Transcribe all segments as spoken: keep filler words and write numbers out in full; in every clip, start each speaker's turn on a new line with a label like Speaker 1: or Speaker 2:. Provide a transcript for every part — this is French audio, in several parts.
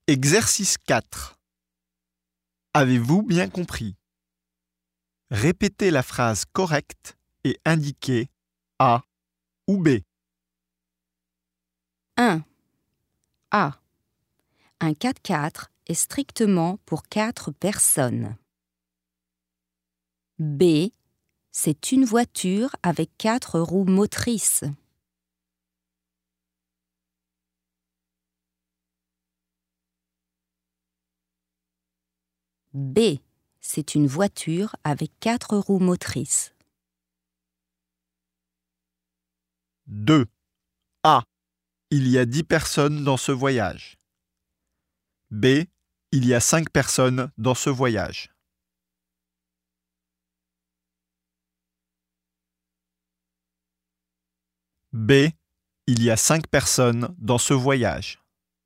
Speaker 1: Exercice quatre. Avez-vous bien compris? Répétez la phrase correcte et indiquez A ou B.
Speaker 2: un. A. Un quatre-quatre est strictement pour quatre personnes. B. C'est une voiture avec quatre roues motrices. B. C'est une voiture avec quatre roues motrices.
Speaker 1: deux. A. Il y a dix personnes dans ce voyage. B. Il y a cinq personnes dans ce voyage. B. Il y a cinq personnes dans ce voyage.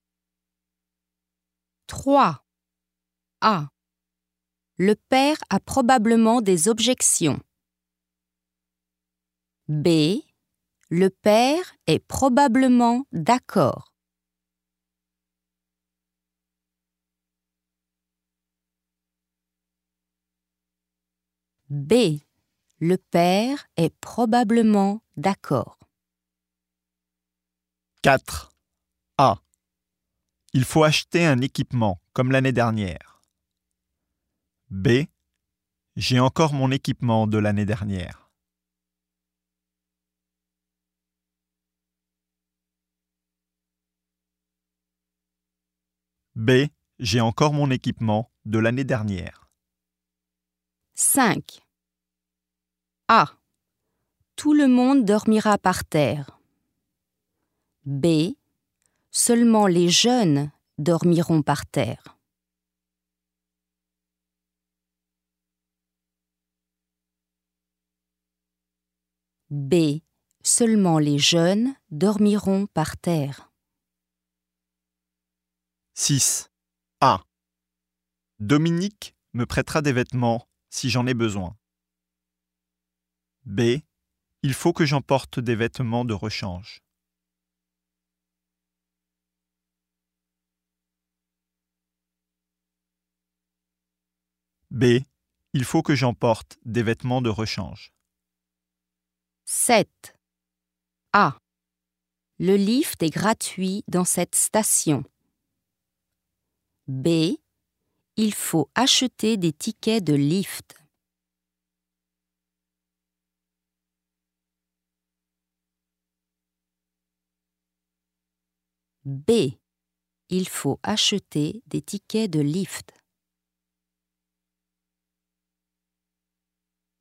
Speaker 2: trois. A. Le père a probablement des objections. B. Le père est probablement d'accord. B. Le père est probablement d'accord.
Speaker 1: quatre. A. Il faut acheter un équipement comme l'année dernière. B. J'ai encore mon équipement de l'année dernière. B. J'ai encore mon équipement de l'année dernière.
Speaker 2: cinq. A. Tout le monde dormira par terre. B. Seulement les jeunes dormiront par terre. B. Seulement les jeunes dormiront par terre.
Speaker 1: six. A. Dominique me prêtera des vêtements si j'en ai besoin. B. Il faut que j'emporte des vêtements de rechange. B. Il faut que j'emporte des vêtements de rechange.
Speaker 2: sept. A. Le lift est gratuit dans cette station. B. Il faut acheter des tickets de lift. B. Il faut acheter des tickets de lift.